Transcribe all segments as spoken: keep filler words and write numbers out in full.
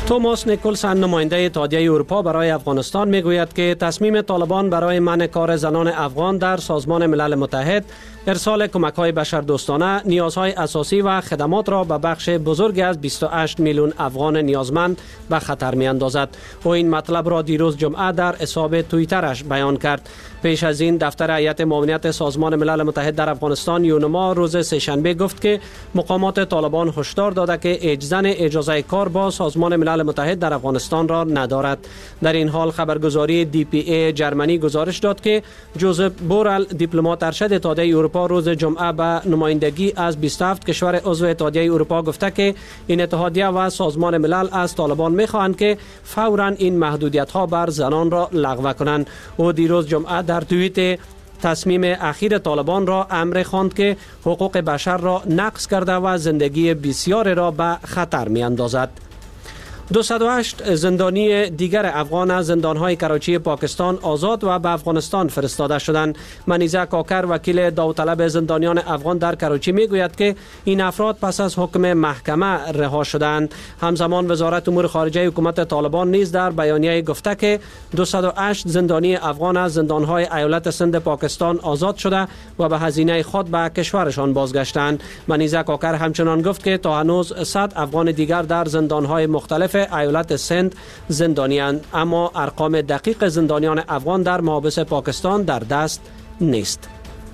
توماس نیکولسن نماینده اتحادیه اروپا برای افغانستان میگوید که تصمیم طالبان برای منع کار زنان افغان در سازمان ملل متحد ارسال کمک‌های بشردوستانه نیازهای اساسی و خدمات را به بخش بزرگی از بیست و هشت میلیون افغان نیازمند به خطر می‌اندازد. او این مطلب را دیروز جمعه در حساب توییترش بیان کرد. پیش از این دفتر هیئت معاونت سازمان ملل متحد در افغانستان یونما روز سه‌شنبه گفت که مقامات طالبان هشدار داده که اجزن اجازه کار با سازمان ملل متحد در افغانستان را ندارد. در این حال خبرگزاری دی پی ای جرمنی گزارش داد که جوزف بورل دیپلمات ارشد اتحادیه اروپا روز جمعه به نمایندگی از بیست و هفت کشور عضو اتحادیه اروپا گفته که این اتحادیه و سازمان ملل از طالبان می‌خواهند که فوراً این محدودیت‌ها بر زنان را لغو کنند. او دیروز جمعه در توییت تصمیم اخیر طالبان را امر خواند که حقوق بشر را نقض کرده و زندگی بسیار را به خطر می‌اندازد. دویست و هشت زندانی دیگر افغان از زندانهای کراچی پاکستان آزاد و به افغانستان فرستاده شدند. منیزه کاکر وکیل داوطلب زندانیان افغان در کراچی میگوید که این افراد پس از حکم محکمه رها شدند. همزمان وزارت امور خارجه حکومت طالبان نیز در بیانیه گفته که دویست و هشت زندانی افغان از زندانهای ایالت سند پاکستان آزاد شده و به هزینه خود به کشورشان بازگشتند. منیزه کاکر همچنان گفت که تا هنوز صد افغان دیگر در زندانهای مختلف ایالت سند زندانیان، اما ارقام دقیق زندانیان افغان در محابس پاکستان در دست نیست.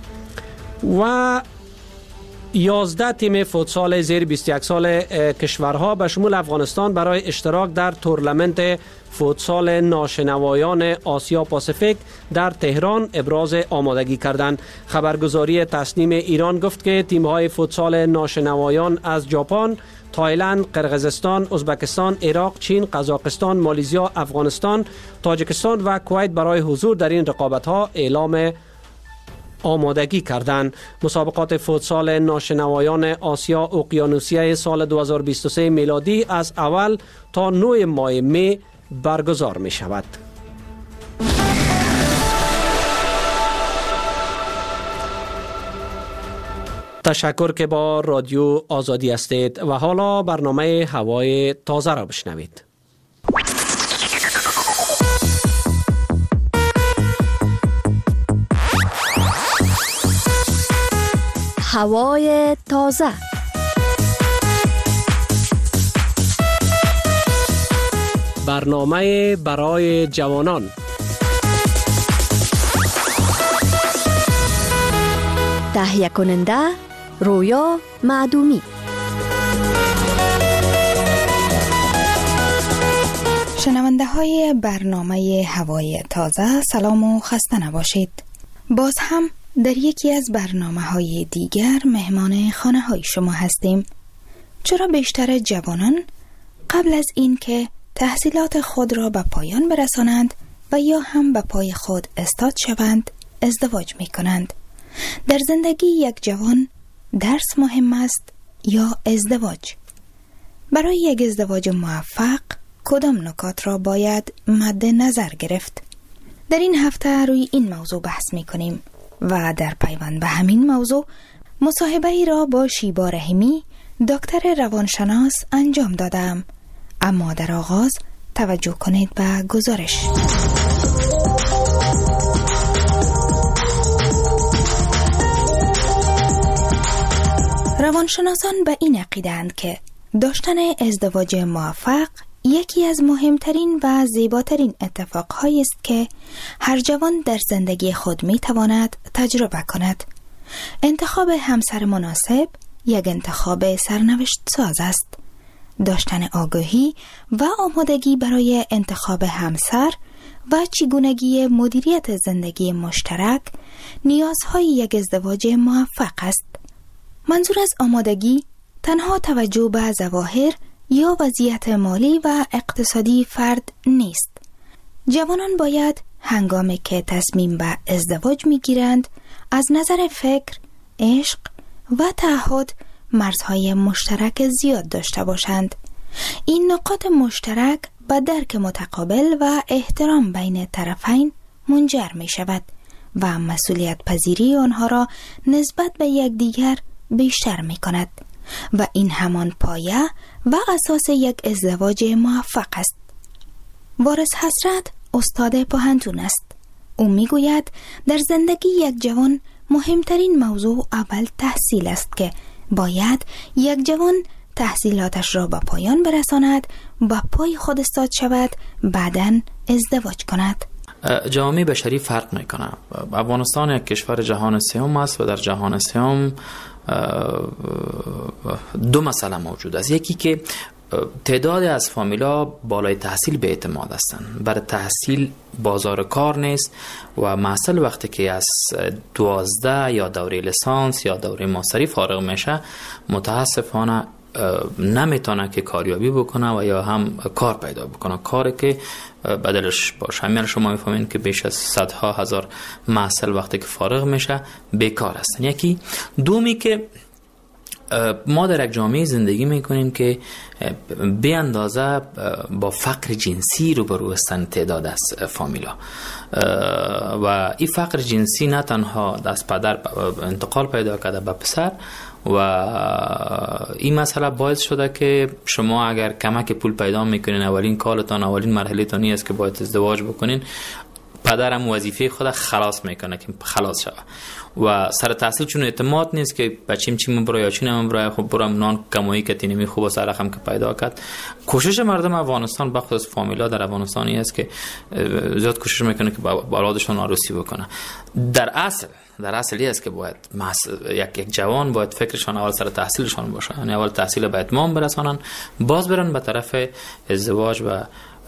و یازده تیم فوتسال زیر بیست و یک سال کشورها به شمول افغانستان برای اشتراک در تورنمنت فوتسال ناشنوایان آسیا پاسیفیک در تهران ابراز آمادگی کردند. خبرگزاری تصنیم ایران گفت که تیم‌های فوتسال ناشنوایان از ژاپن، تایلند، قرقیزستان، ازبکستان، عراق، چین، قزاقستان، مالیزیا، افغانستان، تاجیکستان و کویت برای حضور در این رقابت‌ها اعلام آمادگی کردند. مسابقات فوتسال ناشنوایان آسیا اقیانوسیه سال دو هزار و بیست و سه میلادی از اول تا نه ماه می برگزار می شود. تشکر که با رادیو آزادی هستید و حالا برنامه هوای تازه را بشنوید. هوای تازه. برنامه برای جوانان. تهیه کننده رویا معدومی. شنونده های برنامه هوای تازه، سلام و خسته نباشید. باز هم در یکی از برنامه های دیگر مهمان خانه های شما هستیم. چرا بیشتر جوانان قبل از این که تحصیلات خود را به پایان برسانند و یا هم به پای خود استاد شوند ازدواج می کنند؟ در زندگی یک جوان درس مهم است یا ازدواج؟ برای یک ازدواج موفق کدام نکات را باید مد نظر گرفت؟ در این هفته روی این موضوع بحث می کنیم و در پیوند به همین موضوع مصاحبه ای را با شیبا رحیمی دکتر روانشناس انجام دادم. اما در آغاز توجه کنید به گزارش. روانشناسان به این عقیده‌اند که داشتن ازدواج موفق یکی از مهمترین و زیباترین اتفاقهایی است که هر جوان در زندگی خود میتواند تجربه کند. انتخاب همسر مناسب یک انتخاب سرنوشت ساز است. داشتن آگاهی و آمادگی برای انتخاب همسر و چگونگی مدیریت زندگی مشترک نیازهای یک ازدواج موفق است. منظور از آمادگی تنها توجه به ظواهر یا وضعیت مالی و اقتصادی فرد نیست. جوانان باید هنگامی که تصمیم به ازدواج میگیرند از نظر فکر، عشق و تعهد مرزهای مشترک زیاد داشته باشند. این نقاط مشترک به درک متقابل و احترام بین طرفین منجر می شود و مسئولیت پذیری آنها را نسبت به یکدیگر بیشتر می کند. و این همان پایه و اساس یک ازدواج موفق است. وارث حسرت استاد پوهنتون است. او میگوید در زندگی یک جوان مهمترین موضوع اول تحصیل است که باید یک جوان تحصیلاتش را به پایان برساند و پای خود استاد شود، بعداً ازدواج کند. جامعه بشری فرق میکنه. افغانستان یک کشور جهان سوم است و در جهان سوم دو مسئله موجود است. یکی که تعداد از فامیلا بالای تحصیل به اعتماد هستند. برای تحصیل بازار کار نیست و محصل وقتی که از دوازده یا دوره لیسانس یا دوره ماستری فارغ میشه متاسفانه نمیتونه که کاریابی بکنه و یا هم کار پیدا بکنه، کاری که بدلش باشه. همین شما میفهمین که بیش از صدها هزار محصل وقتی که فارغ میشه بیکار هستن. یکی دومی که ما در یک جامعه زندگی میکنیم که به اندازه با فقر جنسی روبرو هستند تعداد از فامیلا و این فقر جنسی نه تنها از پدر انتقال پیدا کرده به پسر و این مسئله باعث شده که شما اگر کمک پول پیدا میکنین اولین کارتان اولین مرحله تانی است که باید ازدواج بکنین، پدرم وظیفه خود خلاص میکنه که خلاص شوه و سر تحصیل چون اعتماد نیست که بچیم چی من برای یا چی نمیم برای خب برام نان کمایی که تینمی خوب و سر رقم که پیدا کرد. کوشش مردم افغانستان بخصوص فامیلا در افغانستانی است که زیاد کوشش میکنه که با اولادشون عروسی بکنه. در اصل در اصلی است که باید یک یک جوان باید فکرشان اول سر تحصیلشان باشه، یعنی اول تحصیل به اتمام برسانن، باز برن به طرف ازدواج و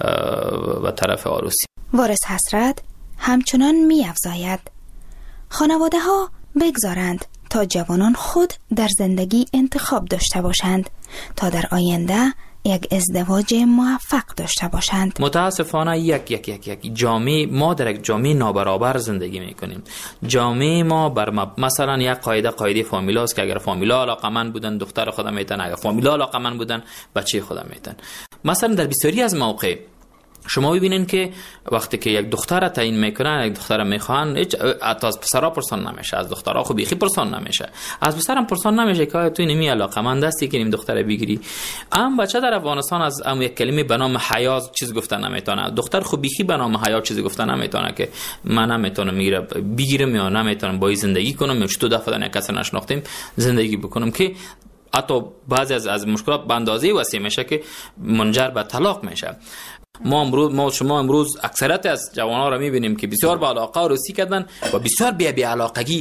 و طرف عروسی. وارث حسرت همچنان می افزاید خانواده ها بگذارند تا جوانان خود در زندگی انتخاب داشته باشند تا در آینده یک ازدواج موفق داشته باشند. متاسفانه یک یک یک یک جامعه ما در یک جامعه نابرابر زندگی میکنیم. جامعه ما بر مثلا یک قاعده قاعده فامیلاست که اگر فامیلا علاقمند بودن دختر خودم میتن، اگر فامیلا علاقمند بودن بچه خودم میتن. مثلا در بسیاری از موقع شما ببینین که وقتی که یک دختر تعیین میکنن، یک دختر میخوان، هیچ از پسرا پرسان نمیشه، از دخترها خو بیخی پرسان نمیشه، از پسرم پرسان نمیشه که تو نمی علاقمند هستی که نیم دختر بگیری. ام بچه در افغانستان از ام یک کلمه به نام حیا چیز گفتن نمیتونه، دختر خو بیخی به نام حیا چیز گفتن نمیتونه که من نمیتونم میگیره بگیرم یا نمیتونم با زندگی کنم یا چطور دفعه نه کس نشناختیم زندگی بکنم که حتی بعضی از از مشکلات به اندازه وسیع میشه که منجر به طلاق میشه. ما امروز ما شما امروز اکثریت از جوانان را میبینیم که بسیار با علاقه عروسی کردن و بسیار بی بی علاقگی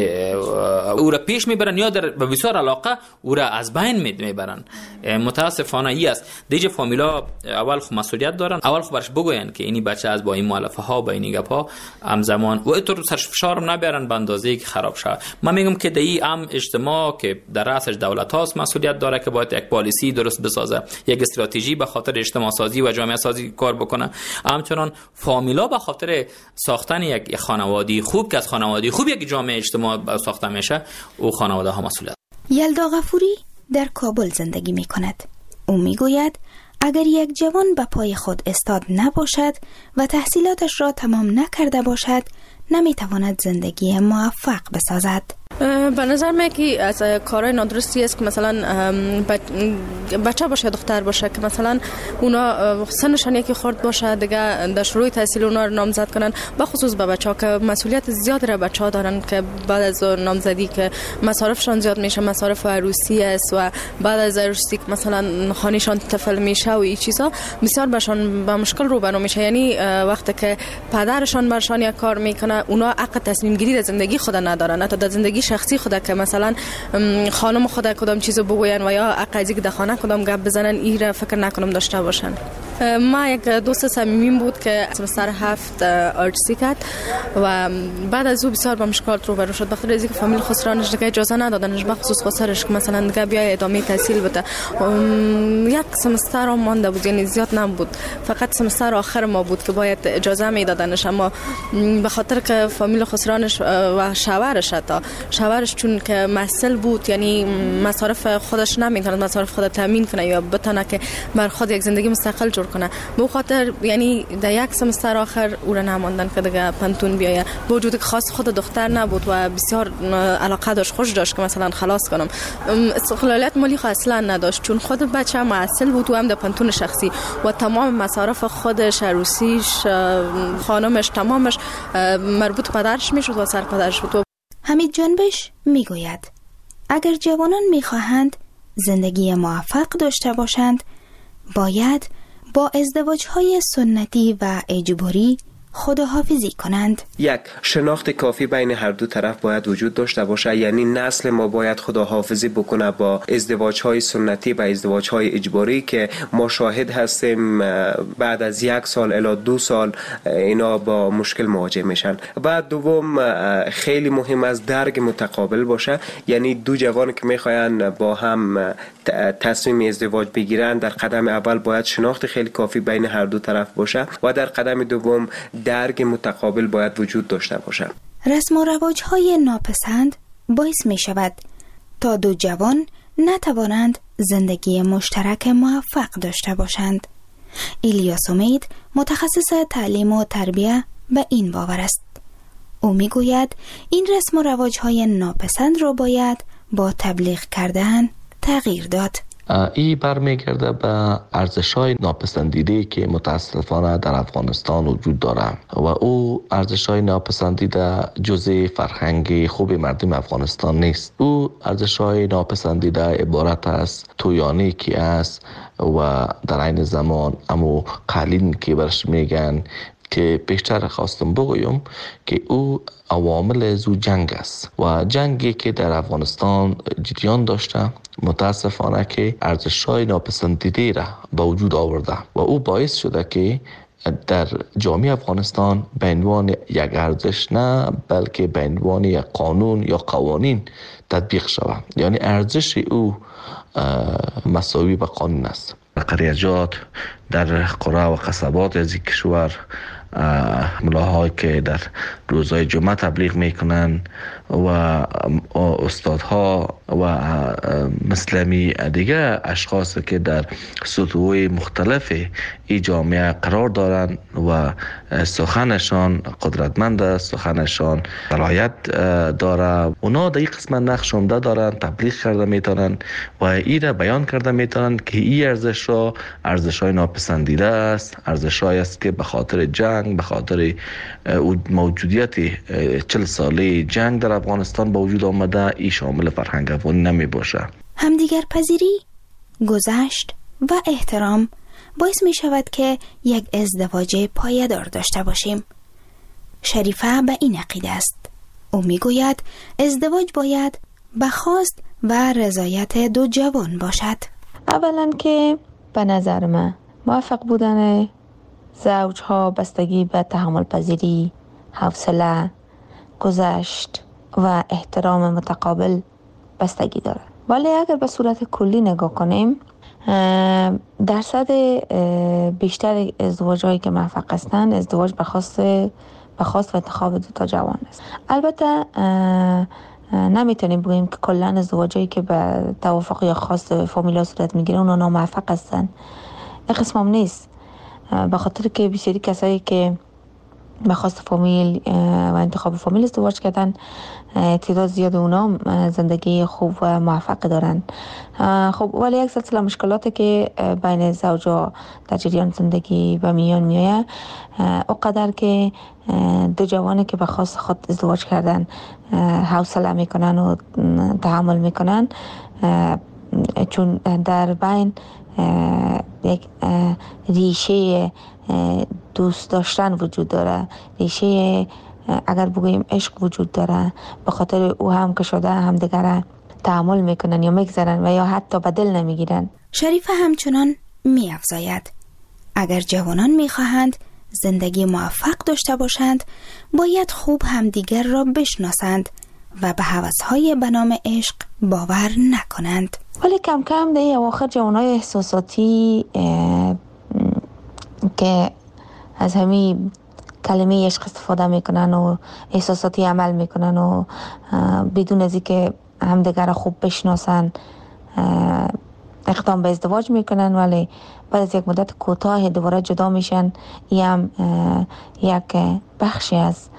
او را پیش میبرن یا در بسیار علاقه او را از بین میبرن. متاسفانه ای است. دیگه فامیلا اول خو مسئولیت دارن، اول خو برش بگوین که اینی بچه از با این مؤلفه ها با این گپ ها همزمان و اینطور سرش فشار نبرن به اندازه‌ای که خراب شه. من میگم که دی ام اجتماع که در رأسش دولت هاست مسئولیت داره که باید یک پالیسی درست بسازه، یک استراتژی به خاطر اجتماع سازی و جامعه سازی کار بکنه. همچنان فامیلا به خاطر ساختن یک خانواده خوب که از خانواده خوب یک جامعه اجتماع ساخته میشه او خانواده ها مسئولیت. یلدا غفوری در کابل زندگی می کند. او می گوید اگر یک جوان به پای خود استاد نباشد و تحصیلاتش را تمام نکرده باشد نمی تواند زندگی موفق بسازد. به نظر من که از کارهای نادرستی است که مثلا بچه باشه دختر باشه که مثلا اونا سنشان یکی خورد باشه دیگه در شروع تحصیل اونا رو نامزد کنن، به خصوص به بچه ها که مسئولیت زیاد را بچه ها دارن که بعد از نامزدی که مصارفشان زیاد میشه، مصارف عروسی است و بعد از عروسی که مثلا خانهشان طفل میشه و این چیزا بسیار برشان با مشکل روبرو میشه. یعنی وقتی که پدرشان برشان یک کار میکنه اونا حق تصمیم گیری در زندگی خود ندارن، حتی در زندگی شخصی خود که مثلا خانم خود کدام چیزو بگوین و یا عقیدی که در خانه کدام گپ بزنن این را فکر نکنم داشته باشن. ما یک دوست صمیمیم بود که سمستر هفت آرتسی کرد و بعد از او بسیار با مشکلات روبرو شد، بخاطر از اینکه فامیل خسرانش دیگه اجازه ندادنش، به خصوص خسرش که مثلا دیگه بیا ادامه تحصیل بده. یک سمستر هم مانده بود، یعنی زیاد نبود، فقط سمستر آخر ما بود که باید اجازه میدادنش، اما به خاطر که فامیل خسرانش و شوهرش تا شوهرش چون که مسئول بود، یعنی مصارف خودش نمیتونه مصارف خود تامین کنه یا بتونه که بر خود یک زندگی مستقل جور کنه. به خاطر یعنی در یک سمستر آخر او را نماندن که دیگه پنتون بیایه، با وجود که خاص خود دختر نبود و بسیار علاقه داشت، خوش داشت که مثلا خلاص کنم. استقلالیت مالی خود اصلا نداشت، چون خود بچه معسل بود و هم در پنتون شخصی و تمام مصارف خودش، عروسیش، خانمش، تمامش مربوط پدرش میشد و سر پدرش بود. حمید جنبش میگوید اگر جوانان میخواهند زندگی موفق داشته باشند باید با ازدواج‌های سنتی و اجباری خداحافظی کنند. یک، شناخت کافی بین هر دو طرف باید وجود داشته باشه، یعنی نسل ما باید خداحافظی بکنه با ازدواج‌های سنتی و ازدواج‌های اجباری که ما شاهد هستیم بعد از یک سال الی دو سال اینا با مشکل مواجه میشن. بعد دوم خیلی مهم است درک متقابل باشه، یعنی دو جوان که میخواین با هم تصمیم ازدواج بگیرن در قدم اول باید شناخت خیلی کافی بین هر دو طرف باشه و در قدم دوم درک متقابل باید وجود داشته باشه. رسم و رواج‌های ناپسند باعث می شود تا دو جوان نتوانند زندگی مشترک موفق داشته باشند. الیاس امید متخصص تعلیم و تربیه به این باور است. او می گوید این رسم و رواج‌های ناپسند را باید با تبلیغ کردن تغییر داد. ای برمیگرده به ارزش‌های ناپسندیده که متاسفانه در افغانستان وجود دارد و او ارزش‌های ناپسندیده جزء فرهنگ خوب مردم افغانستان نیست. او ارزش‌های ناپسندیده عبارت است تویانی که است و در عین زمان امو قالین که برش میگن که بیشتر خواستم بگویم که او عوامل زو جنگ است و جنگی که در افغانستان جریان داشته متاسفانه که ارزش‌های ناپسندیده را به وجود آورده و او باعث شده که در جامعه افغانستان به عنوان یک ارزش نه بلکه به عنوان یک قانون یا قوانین تطبیق شود، یعنی ارزش او مساوی به قانون است. قریجات در قرى و قصبات از کشور ملاهایی که در روزهای جمعه تبلیغ میکنن و استادها و مسلمی دیگه اشخاص که در سطوح مختلف ای جامعه قرار دارن و سخنشان قدرتمند است، سخنشان صلاحیت داره، اونا در این قسمت نقش عمده دارن، تبلیغ کرده میتونن و ای را بیان کرده میتونن که این ارزش را ارزش های ناپسندیده است، ارزش های است که به خاطر جنگ، به خاطر موجودیت چل ساله جنگ در افغانستان با وجود آمده ای شامل فرهنگ افغانی نمی باشه. همدیگر پذیری، گذشت و احترام باعث می شود که یک ازدواج پایدار داشته باشیم. شریفه به این عقیده است. او می گوید ازدواج باید به خواست و رضایت دو جوان باشد. اولا که به نظر من موفق بودن زوجها بستگی به تحمل پذیری، حوصله، گذشت و احترام متقابل بستگی داره. ولی اگر به صورت کلی نگاه کنیم درصد بیشتر ازدواج‌هایی که موفق هستند ازدواج به خواست به خواست و انتخاب دو تا جوان است. البته نمیتونیم بگیم که کلا ازدواجایی که به توافق یا خواست فامیلا صورت میگیره اونا ناموفق هستن. این قسم هم نیست، به خاطر که بسیاری کسایی که به خواست فامیل و انتخاب فامیل ازدواج کردن تعداد زیاد اونا زندگی خوب و موفق دارن. خب ولی یک سلسله مشکلاتی که بین زوجا در جریان زندگی به میان میایه اونقدر که دو جوانی که به خواست خود ازدواج کردن حوصله میکنن و تحمل میکنن، چون در بین یک ریشه دوست داشتن وجود داره، ریشه اگر بگوییم عشق وجود داره، به خاطر او هم که شده هم دیگر تحمل میکنن یا میگذارن و یا حتی به دل نمیگیرن. شریفه همچنان میافزاید اگر جوانان میخواهند زندگی موفق داشته باشند باید خوب همدیگر را بشناسند و به هوس‌های به نام عشق باور نکنند. ولی کم کم در اواخر جوانای احساساتی که از همین کلمه عشق استفاده میکنن و احساساتی عمل میکنن و بدون از اینکه همدیگر را خوب بشناسن اقدام به ازدواج میکنن ولی بعد از یک مدت کوتاه دوباره جدا میشن. این هم یک بخشی از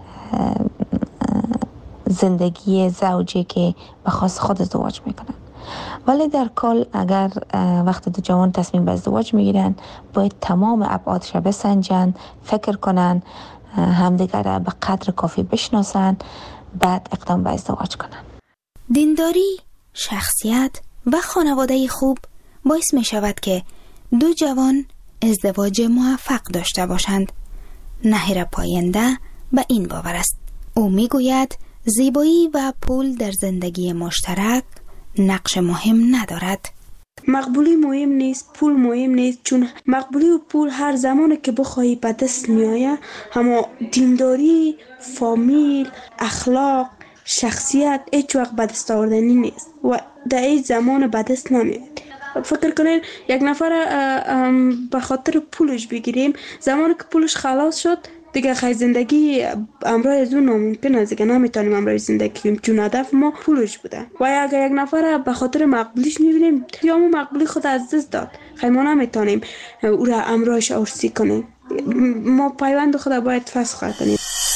زندگی زوجی که به خاص خود ازدواج میکنن. ولی در کل اگر وقتی دو جوان تصمیم به ازدواج میگیرن باید تمام ابعادش بسنجن، فکر کنن، همدیگر را به قدر کافی بشناسن، بعد اقدام به ازدواج کنن. دینداری، شخصیت و خانواده خوب باعث می شود که دو جوان ازدواج موفق داشته باشند. نهیر پاینده به این باور است. او می گوید زیبایی و پول در زندگی مشترک نقش مهم ندارد. مقبولی مهم نیست، پول مهم نیست، چون مقبولی و پول هر زمانی که بخواهی به دست می آید، اما دینداری، فامیل، اخلاق، شخصیت هیچ وقت به دست آوردنی نیست و در این زمان به دست نمیاد. فکر کنین یک نفر به خاطر پولش بگیریم، زمانی که پولش خلاص شد دیگه خیلی زندگی امرای از اون ناممکن است، دیگه نمیتونیم امرای زندگی کنیم چون هدف ما پولش بوده. و اگر یک نفر به خاطر مقبولیش میبینیم یا ما مقبولی خود از دست داد، خیلی ما نمیتونیم او را امرایش عرضی کنیم. ما پیوند خود باید فسخ کنیم.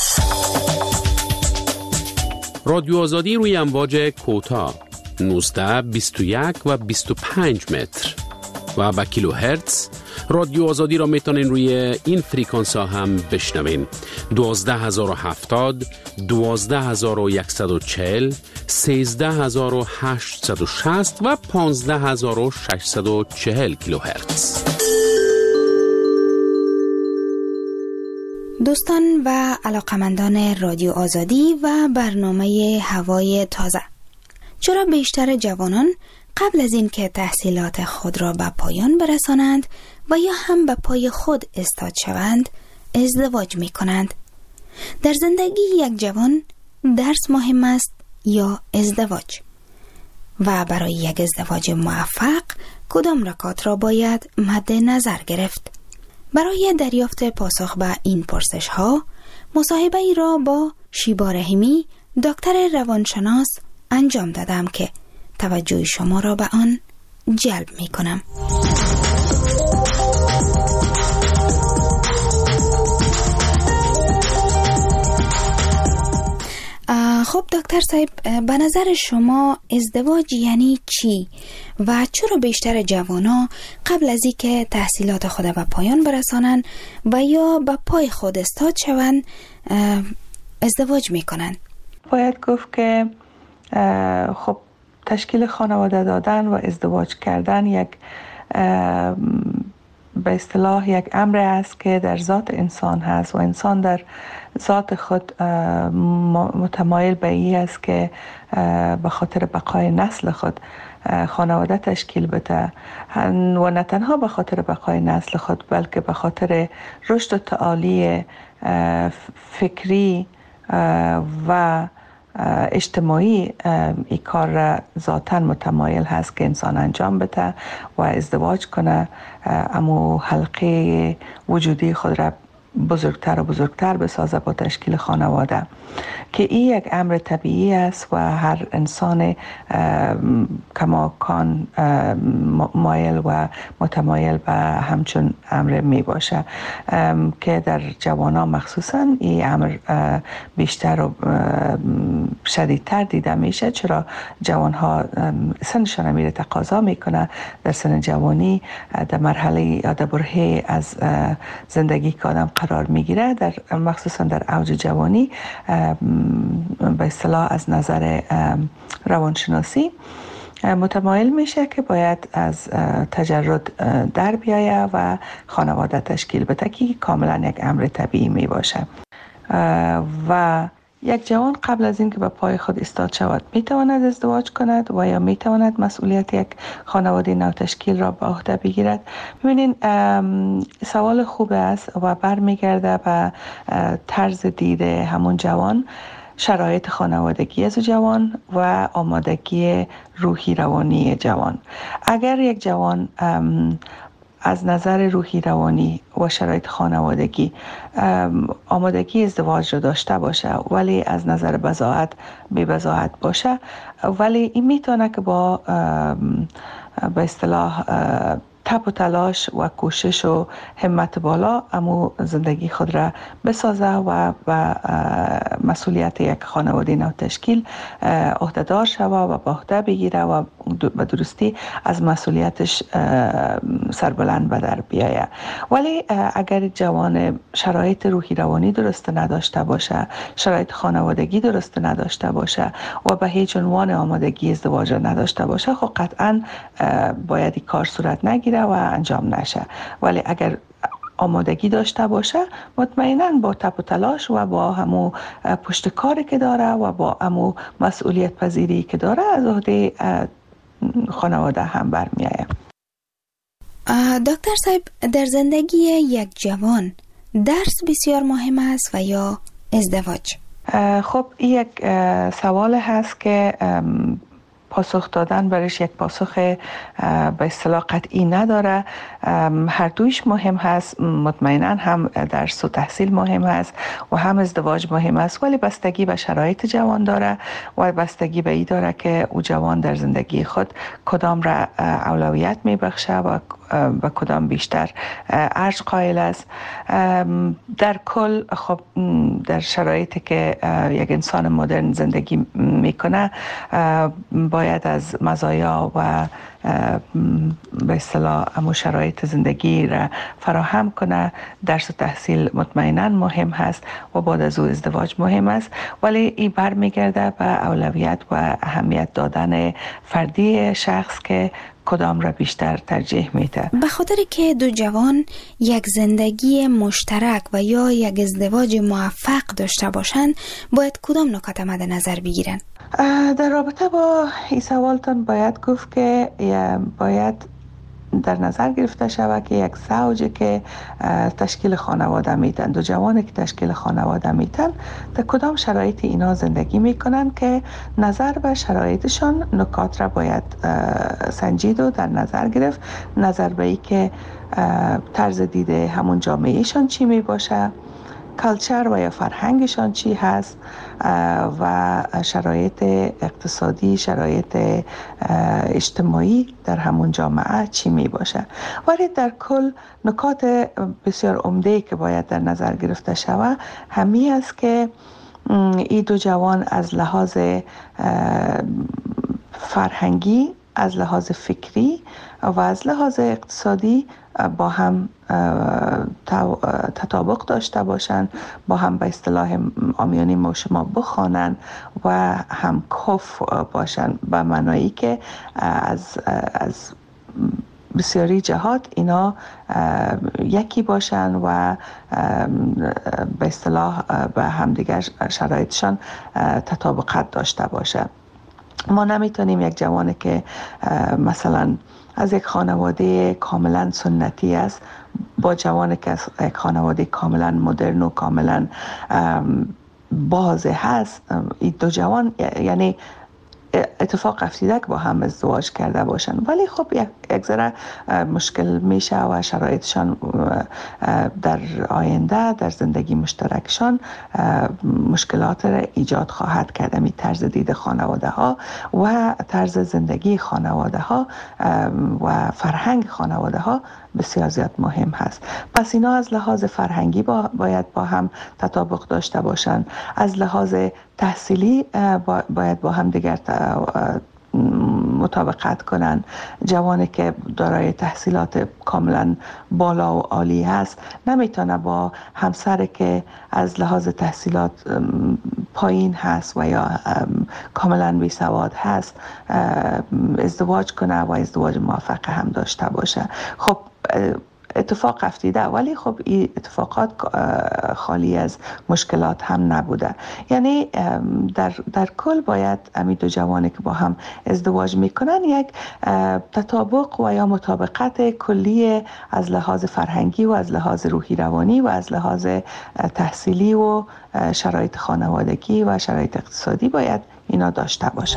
رادیو آزادی روی امواج کوتاه نوزده، بیست و یک و بیست و پنج متر و با کیلو هرتز. رادیو آزادی را میتونین روی این فریکانس ها هم بشنوین: دوازده هزار و هفتاد، دوازده هزار و صد و چهل، سیزده هزار و هشتصد و شصت و پانزده هزار و ششصد و چهل کیلو هرتز. دوستان و علاقمندان رادیو آزادی و برنامه هوای تازه، چرا بیشتر جوانان قبل از این که تحصیلات خود را به پایان برسانند و یا هم به پای خود استاد شوند ازدواج می کنند؟ در زندگی یک جوان درس مهم است یا ازدواج؟ و برای یک ازدواج موفق کدام نکات را باید مد نظر گرفت؟ برای دریافت پاسخ به این پرسش ها مصاحبه ای را با شیبا رحیمی، دکتر روانشناس انجام دادم که توجه شما را به آن جلب می کنم. خب دکتر صاحب، به نظر شما ازدواج یعنی چی و چرا بیشتر جوانا قبل از اینکه تحصیلات خود به پایان برسانند و یا به پای خود استاد شوند ازدواج میکنن؟ باید گفت که خب تشکیل خانواده دادن و ازدواج کردن یک به اصطلاح یک امر است که در ذات انسان هست و انسان در ذات خود متمایل به این است که به خاطر بقای نسل خود خانواده تشکیل بده و نه تنها به خاطر بقای نسل خود بلکه به خاطر رشد و تعالی فکری و اجتماعی این کار را ذاتاً متمایل هست که انسان انجام بده و ازدواج کنه، اما حلقه وجودی خود را بزرگتر و بزرگتر بسازه با تشکیل خانواده، که این یک امر طبیعی است و هر انسان کماکان مایل و متمایل به همچون امر می باشه که در جوانان مخصوصا این امر بیشتر و شدیدتر دیده میشه. چرا جوانها سنشان میره تقاضا میکنه در سن جوانی در مرحله یا در برهه از زندگی که آدم قرار میگیره، در مخصوصا در اوج جوانی به اصطلاح از نظر روانشناسی متمایل میشه که باید از تجرد در بیایه و خانواده تشکیل بده که کاملا یک امر طبیعی می باشه. و یک جوان قبل از اینکه به پای خود ایستاد شود میتواند ازدواج کند و یا میتواند مسئولیت یک خانواده نو تشکیل را به عهده بگیرد؟ ببینین سوال خوب است و برمیگرده به طرز دید همون جوان، شرایط خانوادگی از جوان و آمادگی روحی روانی جوان. اگر یک جوان از نظر روحی روانی و شرایط خانوادگی آمادگی ازدواج را داشته باشه ولی از نظر بضاعت بی بضاعت باشه، ولی این میتونه که با به اصطلاح تب و تلاش و کوشش و همت بالا امو زندگی خود را بسازه و و مسئولیت یک خانواده نو تشکیل عهدهدار شوه و به عهده بگیره و به درستی از مسئولیتش سربلند به در بیایه. ولی اگر جوان شرایط روحی روانی درست نداشته باشه، شرایط خانوادگی درست نداشته باشه و به هیچ عنوان آمادگی ازدواج نداشته باشه، خب قطعا باید این کار صورت نگیره و انجام نشه. ولی اگر آمادگی داشته باشه، مطمئناً با تپ و تلاش و با همو پشت کاری که داره و با همو مسئولیت پذیری که داره از عهده خانواده هم برمیآید. دکتر صاحب، در زندگی یک جوان درس بسیار مهم است و یا ازدواج؟ خب این یک سوال هست که پاسخ دادن برش یک پاسخ به اصطلاح قطعی نداره. هر دویش مهم هست، مطمئنا هم درس و تحصیل مهم هست و هم ازدواج مهم است، ولی بستگی به شرایط جوان داره و بستگی به این داره که او جوان در زندگی خود کدام را اولویت میبخشه و و کدام بیشتر ارج قائل است. در کل خب در شرایطی که یک انسان مدرن زندگی میکنه باید از مزایا و به اصطلاح امو شرایط زندگی را فراهم کنه. درس و تحصیل مطمئنا مهم هست و بعد از او ازدواج مهم است، ولی این برمیگرده به اولویت و اهمیت دادن فردی شخص که کدام را بیشتر ترجیح میده. به خاطر که دو جوان یک زندگی مشترک و یا یک ازدواج موفق داشته باشند، باید کدام نکات مد نظر بگیرن؟ در رابطه با این سوالتان باید گفت که باید در نظر گرفته شود که یک زوجی که تشکیل خانواده میتن، دو جوانی که تشکیل خانواده میتن، در کدام شرایط اینا زندگی میکنن که نظر به شرایطشان نکات را باید سنجید و در نظر گرفت. نظر به ای که طرز دیده همون جامعهشان چی میباشه، کلچر و یا فرهنگشان چی هست و شرایط اقتصادی، شرایط اجتماعی در همون جامعه چی می باشه. ولی در کل نکات بسیار عمده‌ای که باید در نظر گرفته شود همی است که این دو جوان از لحاظ فرهنگی، از لحاظ فکری و از لحاظ اقتصادی با هم تطابق داشته باشند، با هم به اصطلاح عامیانه ما شما بخوانند و هم کف باشند، به معنایی که از از بسیاری جهات اینا یکی باشند و به اصطلاح به همدیگر شرایطشان تطابقت داشته باشه. ما نمیتونیم یک جوانی که مثلا از یک خانواده کاملا سنتی است با جوانی که از یک خانواده کاملا مدرن و کاملا باز هست، این دو جوان یعنی اتفاق افتیده که با هم ازدواج کرده باشن، ولی خب یک ذره مشکل میشه و شرایطشان در آینده در زندگی مشترکشان مشکلات را ایجاد خواهد کرد. می طرز دید خانواده ها و طرز زندگی خانواده ها و فرهنگ خانواده ها بسیار زیاد مهم هست. پس اینا از لحاظ فرهنگی با باید با هم تطابق داشته باشند، از لحاظ تحصیلی باید با هم دیگر مطابقت کنن. جوانی که دارای تحصیلات کاملا بالا و عالی هست نمیتونه با همسر که از لحاظ تحصیلات پایین هست و یا کاملا بی سواد هست ازدواج کنه و ازدواج موفق هم داشته باشه. خب اتفاق افتیده، ولی خب این اتفاقات خالی از مشکلات هم نبوده. یعنی در, در کل باید امی دو جوانی که با هم ازدواج میکنن یک تطابق و یا مطابقت کلی از لحاظ فرهنگی و از لحاظ روحی روانی و از لحاظ تحصیلی و شرایط خانوادگی و شرایط اقتصادی باید اینا داشته باشن.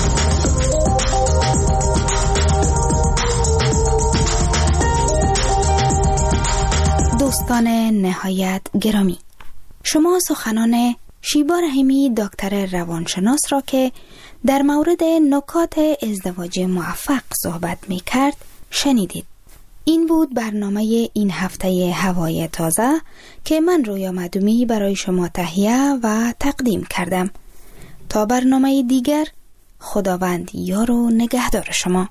دوستان نهایت گرامی، شما سخنان شیبا رحیمی دکتر روانشناس را که در مورد نکات ازدواج موفق صحبت می کرد شنیدید. این بود برنامه این هفته هوای تازه که من رویا معدومی برای شما تهیه و تقدیم کردم. تا برنامه دیگر، خداوند یار و نگهدار شما.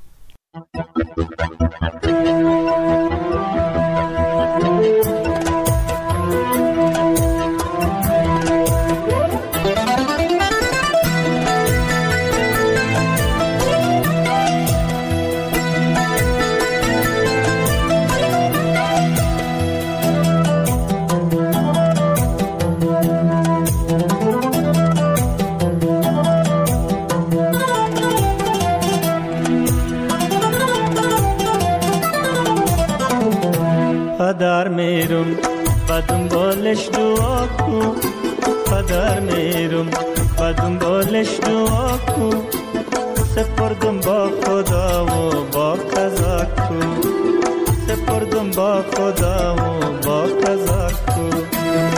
پدر میرم و دنبالش دعا کن، پدر میرم و دنبالش دعا کن، سپردم با خدا و با قضا کن، سپردم با خدا و با قضا کن.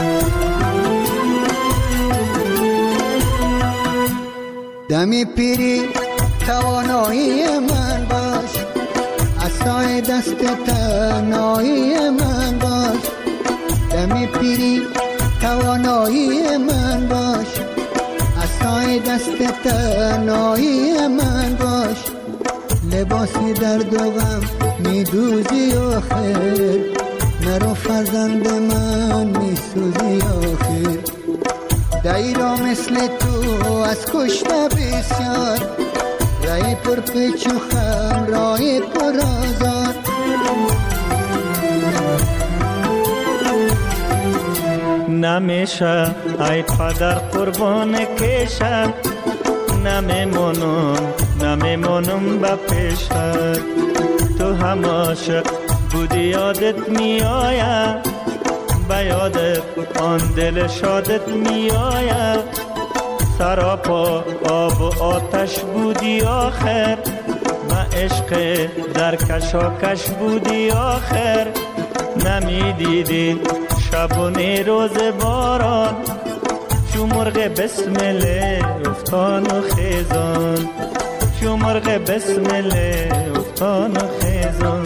دمی پیری توانایی من باش، عصای دست تنهایی من باش. دمی پیری توانایی من باش، عصای دست تنهایی من باش. لباسی درد و غم میدوزی آخر، مرا فرزند من میسوزی آخر. دایرا مثل تو از کشته بسیار، رای پر پیچ و خم رای پر آزار. نمیشه ای پدر قربان کشم، نمیمونم نمیمونم با پیشت. تو هم عاشق بودی یادت میآید، به یادت آن دل شادت میآید. سراپا آب و آتش بودی آخر، ما عشق در کشاکش بودی آخر. نمی دیدی شبونه روز باران، چو مرغ بسمله افتان و خیزان، چو مرغ بسمله افتان و خیزان.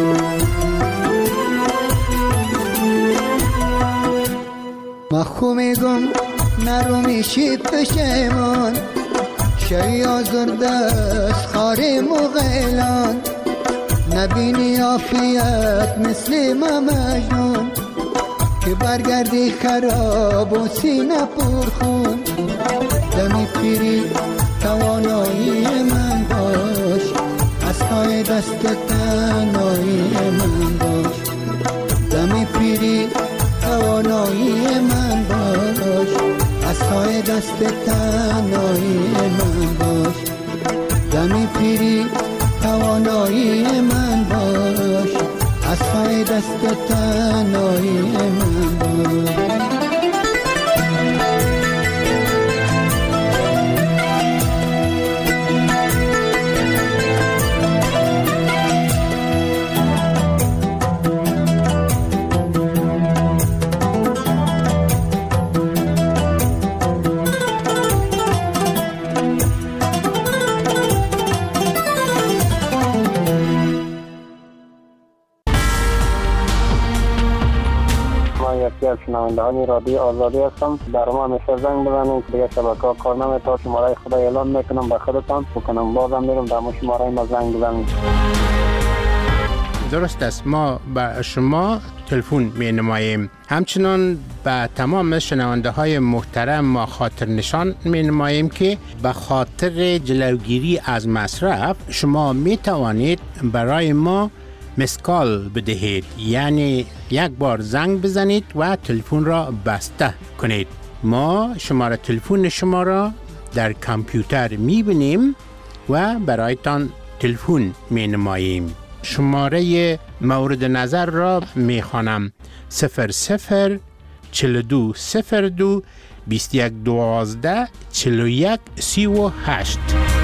ما خو میگم نرو میشی پشیمان، شوی آزرده از خار مغیلان. نبینی عافیت مثل ما مجنون، که برگردی خراب و سینه پر خون. دمی پیری توانایی من باش، عصای دست تنهایی من باش. دمی پیری توانایی من باش، عصای دست تنهایی من باش. دمی پیری توانایی من باش، عصای دست تنهایی من باش. از شنوندگان رادیو آزادی هستم. در ما همیشه زنگ بزنید که دیگه شبکه‌ها کار نمی‌کنه. تا شماره خدا اعلام میکنم به خودتان بکنم، بازم میرم در مو شماره ما زنگ بزنید. درست است، ما به شما تلفن می نماییم. همچنان به تمام شنونده های محترم ما خاطر نشان می نماییم که به خاطر جلوگیری از مصرف شما می توانید برای ما مسکال بدهید، یعنی یک بار زنگ بزنید و تلفن را بسته کنید. ما شماره تلفن شما را در کامپیوتر می بینیم و برایتان تلفن می نماییم. شماره مورد نظر را می خوانم: صفر صفر چهل و دو صفر دو بیست و یک دوازده چهل و یک سی و هشت.